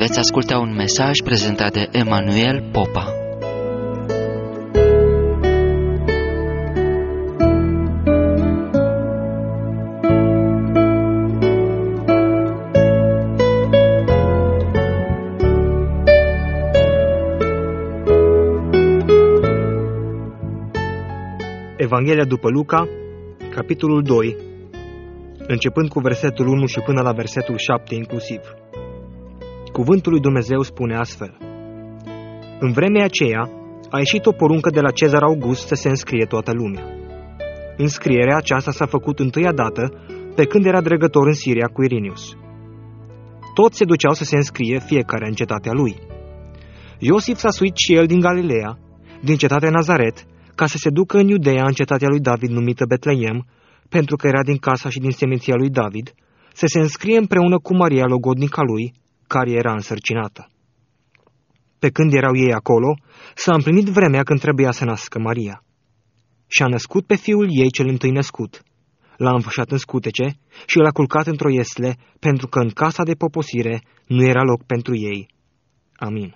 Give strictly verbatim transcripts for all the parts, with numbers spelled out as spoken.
Veți asculta un mesaj prezentat de Emanuel Popa. Evanghelia după Luca, capitolul doi, începând cu versetul unu și până la versetul șapte inclusiv. Cuvântul lui Dumnezeu spune astfel: În vremea aceea a ieșit o poruncă de la Cezar August să se înscrie toată lumea. Înscrierea aceasta s-a făcut întâia dată pe când era dregător în Siria cu Irinius. Toți se duceau să se înscrie fiecare în cetatea lui. Iosif s-a suit și el din Galileea, din cetatea Nazaret, ca să se ducă în Iudeea, în cetatea lui David numită Betleem, pentru că era din casa și din seminția lui David, să se înscrie împreună cu Maria, logodnica lui, care era însărcinată. Pe când erau ei acolo, s-a împlinit vremea când trebuia să nască Maria. Și a născut pe fiul ei cel întâi născut. L-a înfășat în scutece și l-a culcat într-o iesle, pentru că în casa de poposire nu era loc pentru ei. Amin.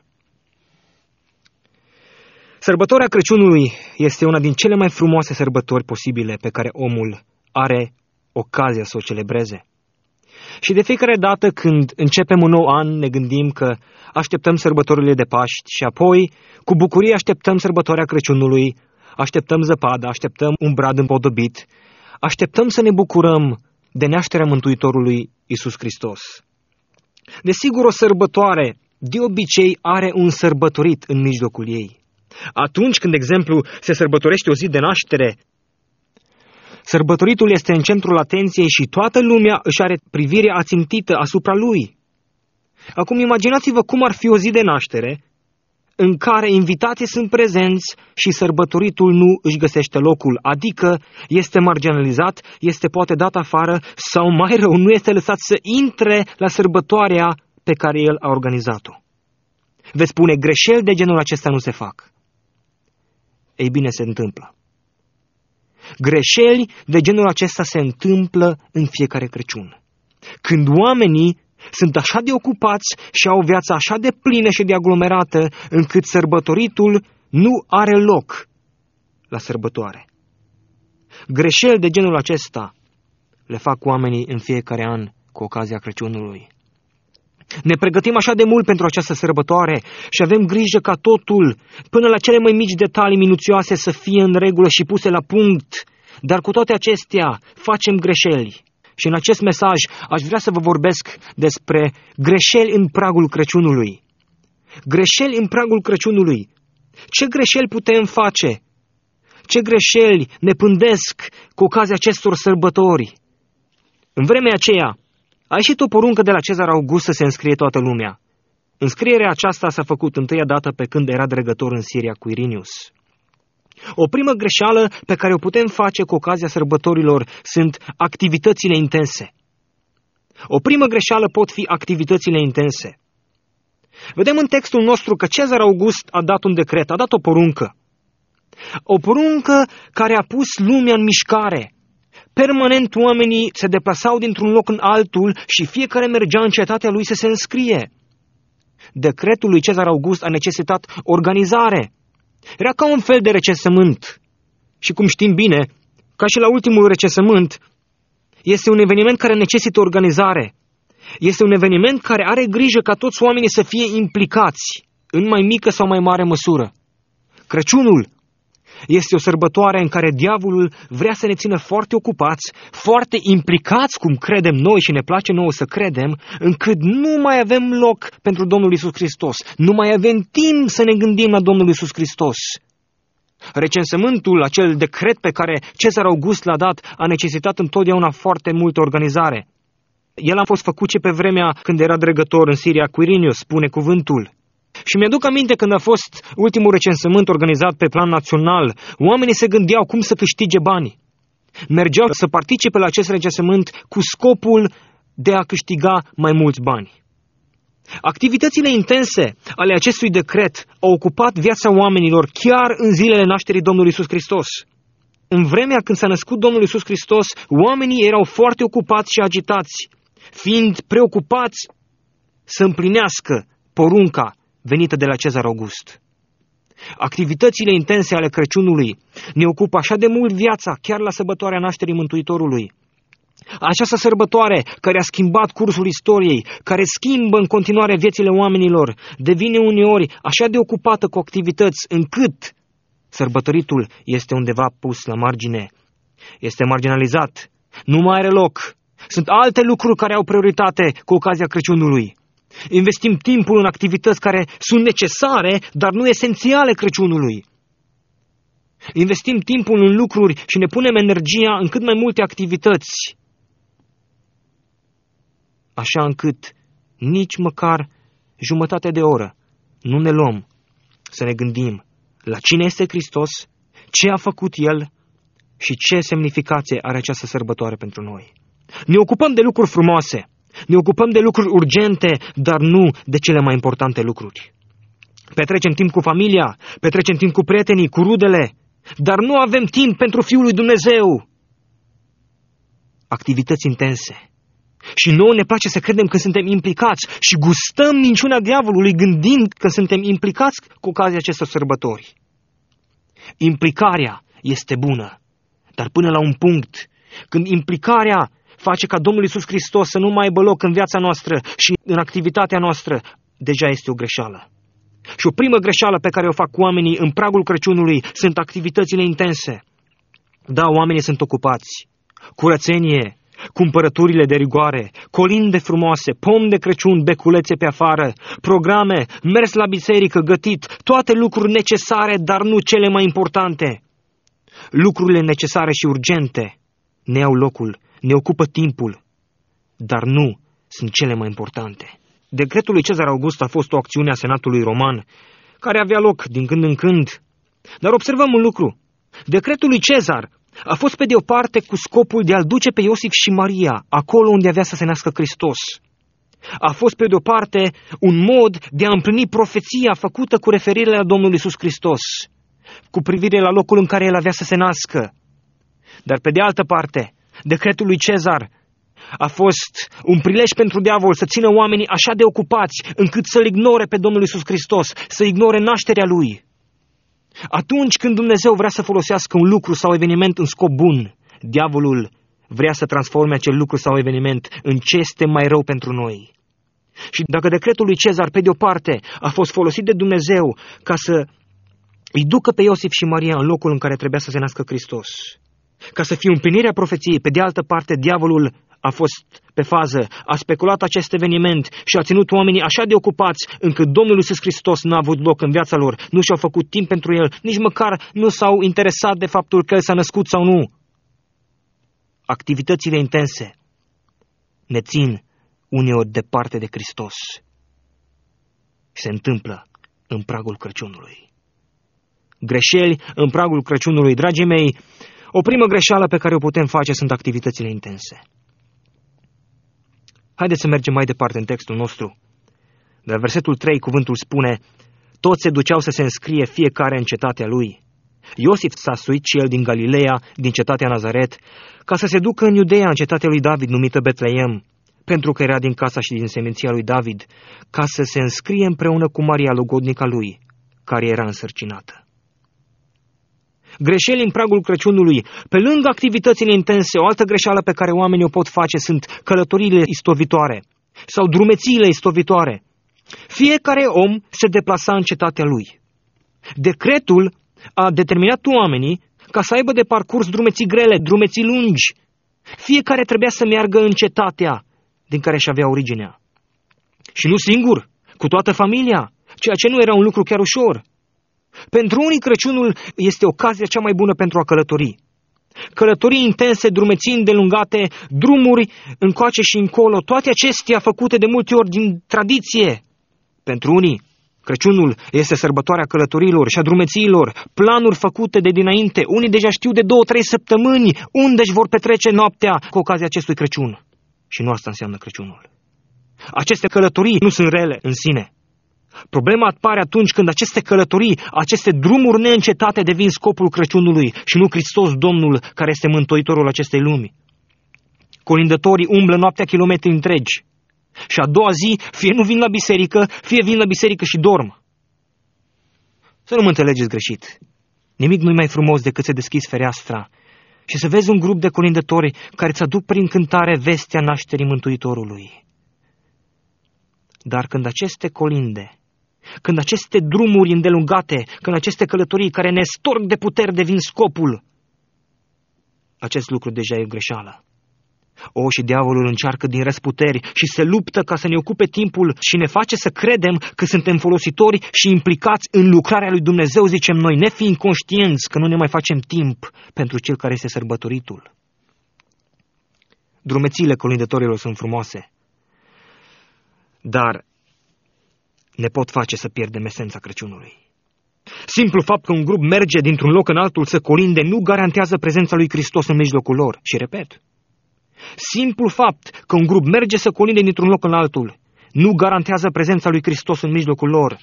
Sărbătoarea Crăciunului este una din cele mai frumoase sărbători posibile pe care omul are ocazia să o celebreze. Și de fiecare dată când începem un nou an, ne gândim că așteptăm sărbătorile de Paști și apoi, cu bucurie, așteptăm sărbătoarea Crăciunului, așteptăm zăpada, așteptăm un brad împodobit, așteptăm să ne bucurăm de nașterea Mântuitorului Iisus Hristos. Desigur, o sărbătoare de obicei are un sărbătorit în mijlocul ei. Atunci când, de exemplu, se sărbătorește o zi de naștere, sărbătoritul este în centrul atenției și toată lumea își are privirea ațintită asupra lui. Acum imaginați-vă cum ar fi o zi de naștere în care invitații sunt prezenți și sărbătoritul nu își găsește locul, adică este marginalizat, este poate dat afară sau mai rău, nu este lăsat să intre la sărbătoarea pe care el a organizat-o. Veți spune, greșeli de genul acesta nu se fac. Ei bine, se întâmplă. Greșeli de genul acesta se întâmplă în fiecare Crăciun. Când oamenii sunt așa de ocupați și au o viață așa de plină și de aglomerată, încât sărbătoritul nu are loc la sărbătoare. Greșeli de genul acesta le fac oamenii în fiecare an cu ocazia Crăciunului. Ne pregătim așa de mult pentru această sărbătoare și avem grijă ca totul, până la cele mai mici detalii minuțioase, să fie în regulă și puse la punct, dar cu toate acestea facem greșeli. Și în acest mesaj aș vrea să vă vorbesc despre greșeli în pragul Crăciunului. Greșeli în pragul Crăciunului. Ce greșeli putem face? Ce greșeli ne pândesc cu ocazia acestor sărbători? În vremea aceea a ieșit o poruncă de la Cezar August să se înscrie toată lumea. Înscrierea aceasta s-a făcut întâia dată pe când era dregător în Siria cu Irinius. O primă greșeală pe care o putem face cu ocazia sărbătorilor sunt activitățile intense. O primă greșeală pot fi activitățile intense. Vedem în textul nostru că Cezar August a dat un decret, a dat o poruncă. O poruncă care a pus lumea în mișcare. Permanent oamenii se deplasau dintr-un loc în altul și fiecare mergea în cetatea lui să se înscrie. Decretul lui Cezar August a necesitat organizare. Era ca un fel de recensământ. Și cum știm bine, ca și la ultimul recensământ, este un eveniment care necesită organizare. Este un eveniment care are grijă ca toți oamenii să fie implicați, în mai mică sau mai mare măsură. Crăciunul este o sărbătoare în care diavolul vrea să ne țină foarte ocupați, foarte implicați, cum credem noi și ne place nouă să credem, încât nu mai avem loc pentru Domnul Iisus Hristos. Nu mai avem timp să ne gândim la Domnul Iisus Hristos. Recensământul, acel decret pe care Cezar August l-a dat, a necesitat întotdeauna foarte multă organizare. El a fost făcut și pe vremea când era dregător în Siria cu Irinius, spune cuvântul. Și mi-aduc aminte când a fost ultimul recensământ organizat pe plan național, oamenii se gândeau cum să câștige bani. Mergeau să participe la acest recensământ cu scopul de a câștiga mai mulți bani. Activitățile intense ale acestui decret au ocupat viața oamenilor chiar în zilele nașterii Domnului Iisus Hristos. În vremea când s-a născut Domnul Iisus Hristos, oamenii erau foarte ocupați și agitați, fiind preocupați să împlinească porunca venită de la Cezar August. Activitățile intense ale Crăciunului ne ocupă așa de mult viața, chiar la sărbătoarea nașterii Mântuitorului. Această sărbătoare care a schimbat cursul istoriei, care schimbă în continuare viețile oamenilor, devine uneori așa de ocupată cu activități încât sărbătoritul este undeva pus la margine. Este marginalizat, nu mai are loc. Sunt alte lucruri care au prioritate cu ocazia Crăciunului. Investim timpul în activități care sunt necesare, dar nu esențiale Crăciunului. Investim timpul în lucruri și ne punem energia în cât mai multe activități, așa încât nici măcar jumătate de oră nu ne luăm să ne gândim la cine este Hristos, ce a făcut El și ce semnificație are această sărbătoare pentru noi. Ne ocupăm de lucruri frumoase, ne ocupăm de lucruri urgente, dar nu de cele mai importante lucruri. Petrecem timp cu familia, petrecem timp cu prietenii, cu rudele, dar nu avem timp pentru Fiul lui Dumnezeu. Activități intense. Și nouă ne place să credem că suntem implicați și gustăm minciuna diavolului gândind că suntem implicați cu ocazia acestor sărbători. Implicarea este bună, dar până la un punct, când implicarea face ca Domnul Iisus Hristos să nu mai aibă loc în viața noastră și în activitatea noastră, deja este o greșeală. Și o primă greșeală pe care o fac oamenii în pragul Crăciunului sunt activitățile intense. Da, oamenii sunt ocupați. Curățenie, cumpărăturile de rigoare, colinde frumoase, pom de Crăciun, beculețe pe afară, programe, mers la biserică, gătit, toate lucruri necesare, dar nu cele mai importante. Lucrurile necesare și urgente ne iau locul, ne ocupă timpul, dar nu sunt cele mai importante. Decretul lui Cezar August a fost o acțiune a Senatului Roman, care avea loc din când în când. Dar observăm un lucru. Decretul lui Cezar a fost pe de o parte cu scopul de a-l duce pe Iosif și Maria acolo unde avea să se nască Hristos. A fost pe de o parte un mod de a împlini profeția făcută cu referire la Domnul Iisus Hristos, cu privire la locul în care el avea să se nască. Dar pe de altă parte, decretul lui Cezar a fost un prilej pentru diavol să țină oamenii așa de ocupați încât să-L ignore pe Domnul Iisus Hristos, să ignore nașterea Lui. Atunci când Dumnezeu vrea să folosească un lucru sau eveniment în scop bun, diavolul vrea să transforme acel lucru sau eveniment în ce este mai rău pentru noi. Și dacă decretul lui Cezar, pe de o parte, a fost folosit de Dumnezeu ca să îi ducă pe Iosif și Maria în locul în care trebuia să se nască Hristos, ca să fie împlinirea profeției, pe de altă parte, diavolul a fost pe fază, a speculat acest eveniment și a ținut oamenii așa de ocupați încât Domnul Iisus Hristos n-a avut loc în viața lor, nu și-au făcut timp pentru El, nici măcar nu s-au interesat de faptul că El s-a născut sau nu. Activitățile intense ne țin uneori departe de Hristos. Se întâmplă în pragul Crăciunului. Greșeli în pragul Crăciunului, dragii mei, o primă greșeală pe care o putem face sunt activitățile intense. Haideți să mergem mai departe în textul nostru. De la versetul trei, cuvântul spune: toți se duceau să se înscrie fiecare în cetatea lui. Iosif s-a suit și el din Galileea, din cetatea Nazaret, ca să se ducă în Iudeea, în cetatea lui David, numită Betleem, pentru că era din casa și din seminția lui David, ca să se înscrie împreună cu Maria, logodnica lui, care era însărcinată. Greșeli în pragul Crăciunului, pe lângă activitățile intense, o altă greșeală pe care oamenii o pot face sunt călătoriile istovitoare sau drumețiile istovitoare. Fiecare om se deplasa în cetatea lui. Decretul a determinat oamenii ca să aibă de parcurs drumeții grele, drumeții lungi. Fiecare trebuia să meargă în cetatea din care își avea originea. Și nu singur, cu toată familia, ceea ce nu era un lucru chiar ușor. Pentru unii Crăciunul este ocazia cea mai bună pentru a călători. Călătorii intense, drumeții îndelungate, drumuri încoace și încolo, toate acestea făcute de multe ori din tradiție. Pentru unii, Crăciunul este sărbătoarea călătorilor și a drumețiilor, planuri făcute de dinainte. Unii deja știu de două, trei săptămâni unde își vor petrece noaptea cu ocazia acestui Crăciun. Și nu asta înseamnă Crăciunul. Aceste călătorii nu sunt rele în sine. Problema apare atunci când aceste călătorii, aceste drumuri neîncetate devin scopul Crăciunului și nu Hristos Domnul care este mântuitorul acestei lumi. Colindătorii umblă noaptea kilometri întregi. Și a doua zi, fie nu vin la biserică, fie vin la biserică și dorm. Să nu mă înțelegeți greșit. Nimic nu-i mai frumos decât să deschizi fereastra și să vezi un grup de colindători care îți aduc prin cântare vestea nașterii Mântuitorului. Dar când aceste colinde, când aceste drumuri îndelungate, când aceste călătorii care ne storc de puteri devin scopul, acest lucru deja e greșeală. O, și diavolul încearcă din răsputeri și se luptă ca să ne ocupe timpul și ne face să credem că suntem folositori și implicați în lucrarea lui Dumnezeu, zicem noi, nefiind conștienți că nu ne mai facem timp pentru cel care este sărbătoritul. Drumețiile colindătorilor sunt frumoase, dar ne pot face să pierdem esența Crăciunului. Simplu fapt că un grup merge dintr-un loc în altul să colinde nu garantează prezența lui Hristos în mijlocul lor. Și repet, simplu fapt că un grup merge să colinde dintr-un loc în altul nu garantează prezența lui Hristos în mijlocul lor.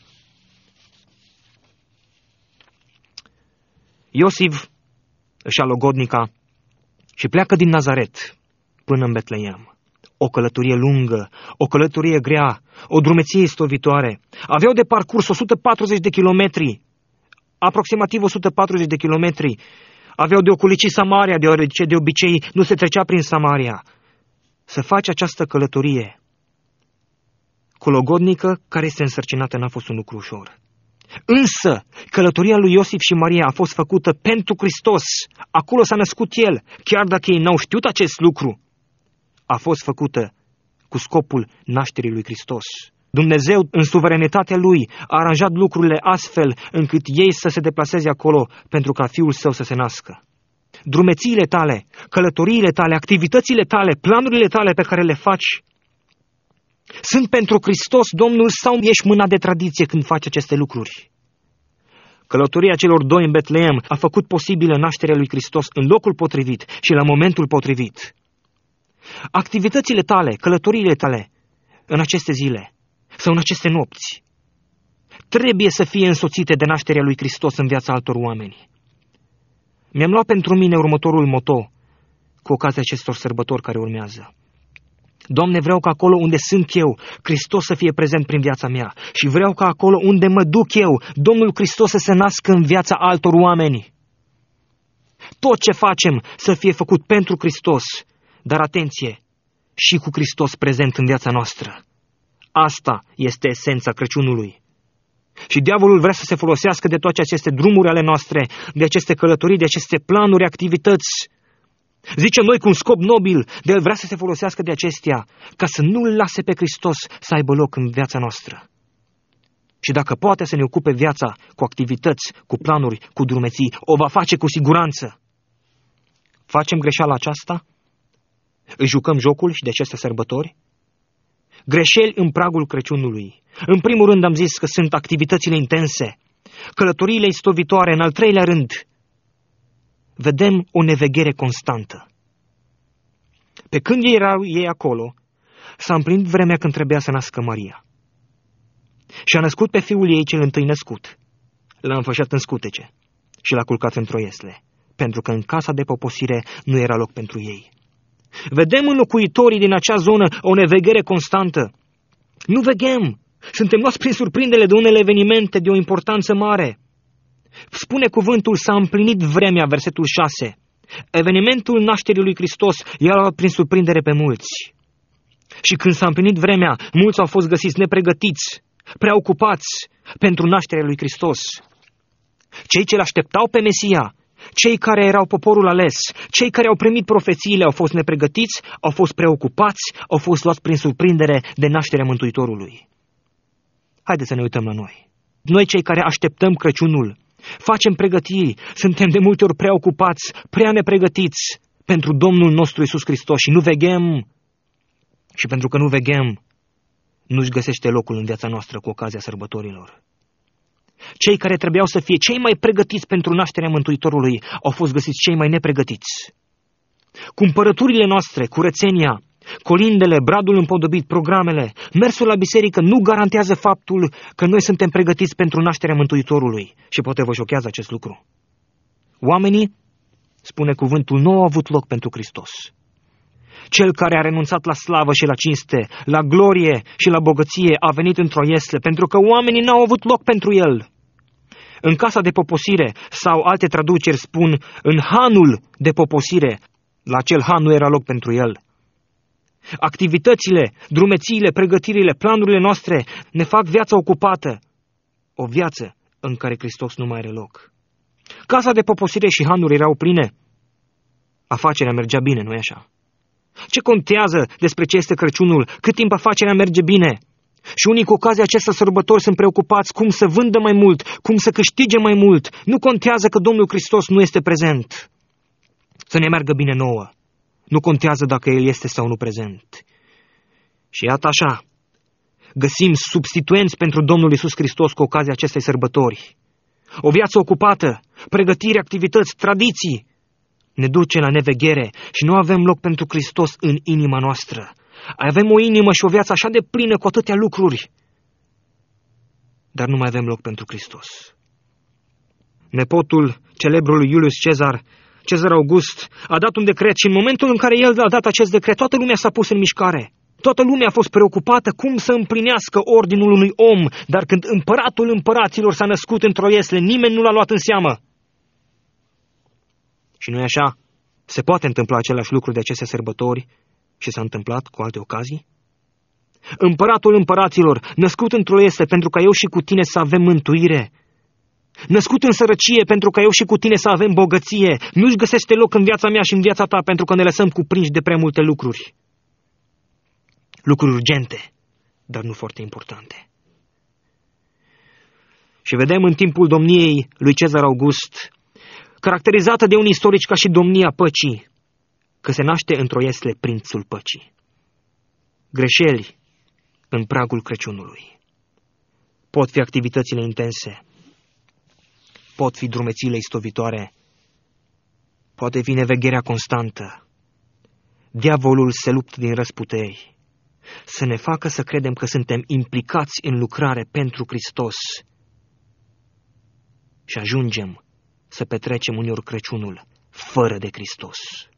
Iosif își ia logodnica și pleacă din Nazaret până în Betleem. O călătorie lungă, o călătorie grea, o drumeție istovitoare. Aveau de parcurs o sută patruzeci de kilometri, aproximativ o sută patruzeci de kilometri. Aveau de ocolici Samaria, deoarece de obicei nu se trecea prin Samaria. Să faci această călătorie cu logodnică care este însărcinată n-a fost un lucru ușor. Însă, călătoria lui Iosif și Maria a fost făcută pentru Hristos. Acolo s-a născut El, chiar dacă ei n-au știut acest lucru. A fost făcută cu scopul nașterii lui Hristos. Dumnezeu, în suveranitatea Lui, a aranjat lucrurile astfel încât ei să se deplaseze acolo pentru ca Fiul Său să se nască. Drumețiile tale, călătoriile tale, activitățile tale, planurile tale pe care le faci, sunt pentru Hristos Domnul sau ești mâna de tradiție când faci aceste lucruri? Călătoria celor doi în Betleem a făcut posibilă nașterea lui Hristos în locul potrivit și la momentul potrivit. Activitățile tale, călătoriile tale, în aceste zile sau în aceste nopți, trebuie să fie însoțite de nașterea lui Hristos în viața altor oameni. Mi-am luat pentru mine următorul moto cu ocazia acestor sărbători care urmează. Doamne, vreau ca acolo unde sunt eu, Hristos să fie prezent prin viața mea și vreau ca acolo unde mă duc eu, Domnul Hristos să se nască în viața altor oameni. Tot ce facem să fie făcut pentru Hristos, dar atenție, și cu Hristos prezent în viața noastră. Asta este esența Crăciunului. Și diavolul vrea să se folosească de toate aceste drumuri ale noastre, de aceste călătorii, de aceste planuri, activități. Zicem noi cu un scop nobil, de el vrea să se folosească de acestea, ca să nu-L lase pe Hristos să aibă loc în viața noastră. Și dacă poate să ne ocupe viața cu activități, cu planuri, cu drumeții, o va face cu siguranță. Facem greșeala aceasta? Îi jucăm jocul și de aceste sărbători? Greșeli în pragul Crăciunului. În primul rând am zis că sunt activitățile intense, călătoriile istovitoare, în al treilea rând vedem o neveghere constantă. Pe când ei erau ei acolo, s-a împlinit vremea când trebuia să nască Maria. Și a născut pe fiul ei cel întâi născut. L-a înfășat în scutece și l-a culcat într-o iesle, pentru că în casa de poposire nu era loc pentru ei. Vedem în locuitorii din acea zonă o neveghere constantă. Nu veghem. Suntem luați prin surprindere de unele evenimente de o importanță mare. Spune cuvântul, s-a împlinit vremea, versetul șase. Evenimentul nașterii lui Hristos i-a luat prin surprindere pe mulți. Și când s-a împlinit vremea, mulți au fost găsiți nepregătiți, preocupați pentru nașterea lui Hristos. Cei ce l-așteptau pe Mesia, cei care erau poporul ales, cei care au primit profețiile au fost nepregătiți, au fost preocupați, au fost luați prin surprindere de nașterea Mântuitorului. Haideți să ne uităm la noi. Noi cei care așteptăm Crăciunul, facem pregătiri, suntem de multe ori preocupați, prea nepregătiți pentru Domnul nostru Iisus Hristos și nu veghem. Și pentru că nu veghem, nu-și găsește locul în viața noastră cu ocazia sărbătorilor. Cei care trebuiau să fie cei mai pregătiți pentru nașterea Mântuitorului au fost găsiți cei mai nepregătiți. Cumpărăturile noastre, curățenia, colindele, bradul împodobit, programele, mersul la biserică nu garantează faptul că noi suntem pregătiți pentru nașterea Mântuitorului. Și poate vă șochează acest lucru. Oamenii, spune cuvântul, nu au avut loc pentru Hristos. Cel care a renunțat la slavă și la cinste, la glorie și la bogăție a venit într-o iesle, pentru că oamenii n-au avut loc pentru el. În casa de poposire, sau alte traduceri spun, în hanul de poposire, la acel han nu era loc pentru el. Activitățile, drumețiile, pregătirile, planurile noastre ne fac viața ocupată, o viață în care Hristos nu mai are loc. Casa de poposire și hanuri erau pline. Afacerea mergea bine, nu-i așa? Ce contează despre ce este Crăciunul, cât timp afacerea merge bine? Și unii cu ocazia acestor sărbători sunt preocupați cum să vândă mai mult, cum să câștige mai mult. Nu contează că Domnul Hristos nu este prezent. Să ne meargă bine nouă. Nu contează dacă El este sau nu prezent. Și iată așa, găsim substituenți pentru Domnul Iisus Hristos cu ocazia acestei sărbători. O viață ocupată, pregătiri, activități, tradiții, ne duce la neveghere și nu avem loc pentru Hristos în inima noastră. Avem o inimă și o viață așa de plină cu atâtea lucruri, dar nu mai avem loc pentru Hristos. Nepotul celebrului Iulius Cezar, Cezar August, a dat un decret și în momentul în care el a dat acest decret, toată lumea s-a pus în mișcare. Toată lumea a fost preocupată cum să împlinească ordinul unui om, dar când împăratul împăraților s-a născut într-o iesle, nimeni nu l-a luat în seamă. Și nu-i așa? Se poate întâmpla același lucru de aceste sărbători și s-a întâmplat cu alte ocazii? Împăratul împăraților, născut într-o iesle pentru ca eu și cu tine să avem mântuire, născut în sărăcie pentru ca eu și cu tine să avem bogăție, nu-și găsește loc în viața mea și în viața ta pentru că ne lăsăm cuprinși de prea multe lucruri. Lucruri urgente, dar nu foarte importante. Și vedem în timpul domniei lui Cezar August, caracterizată de unii istorici ca și domnia păcii, că se naște într-o iesle prințul păcii. Greșeli în pragul Crăciunului. Pot fi activitățile intense, pot fi drumețiile istovitoare, poate fi nevegherea constantă. Diavolul se luptă din răsputeri să ne facă să credem că suntem implicați în lucrare pentru Hristos și ajungem să petrecem uneori Crăciunul fără de Hristos.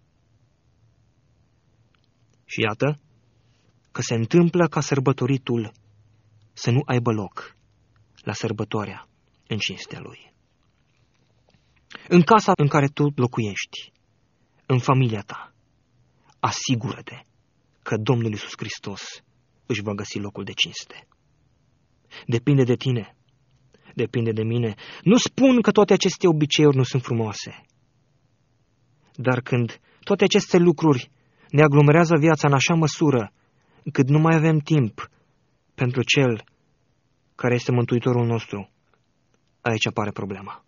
Și iată că se întâmplă ca sărbătoritul să nu aibă loc la sărbătoarea în cinstea Lui. În casa în care tu locuiești, în familia ta, asigură-te că Domnul Iisus Hristos își va găsi locul de cinste. Depinde de tine, depinde de mine. Nu spun că toate aceste obiceiuri nu sunt frumoase, dar când toate aceste lucruri ne aglomerează viața în așa măsură încât nu mai avem timp pentru Cel care este Mântuitorul nostru, aici apare problema.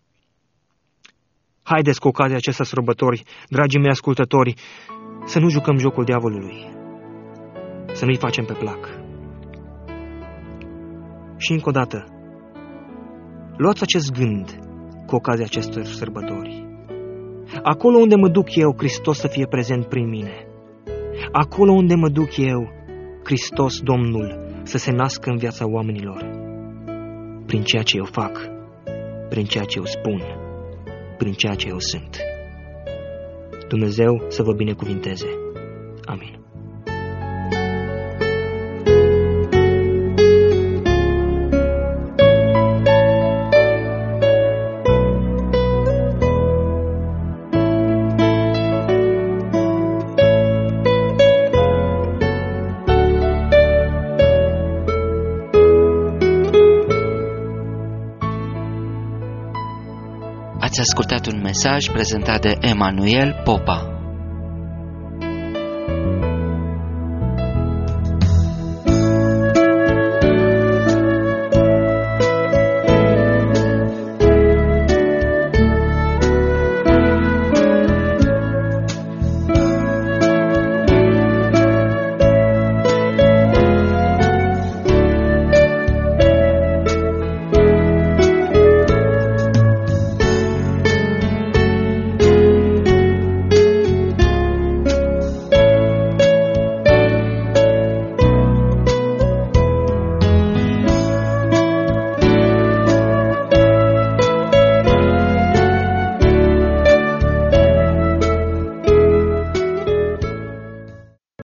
Haideți cu ocazia acestor sărbători, dragii mei ascultători, să nu jucăm jocul diavolului, să nu-i facem pe plac. Și încă o dată, luați acest gând cu ocazia acestor sărbători. Acolo unde mă duc eu, Hristos să fie prezent prin mine. Acolo unde mă duc eu, Hristos, Domnul, să se nască în viața oamenilor. Prin ceea ce eu fac, prin ceea ce eu spun, prin ceea ce eu sunt. Dumnezeu să vă binecuvinteze. Amin. Ați ascultat un mesaj prezentat de Emanuel Popa.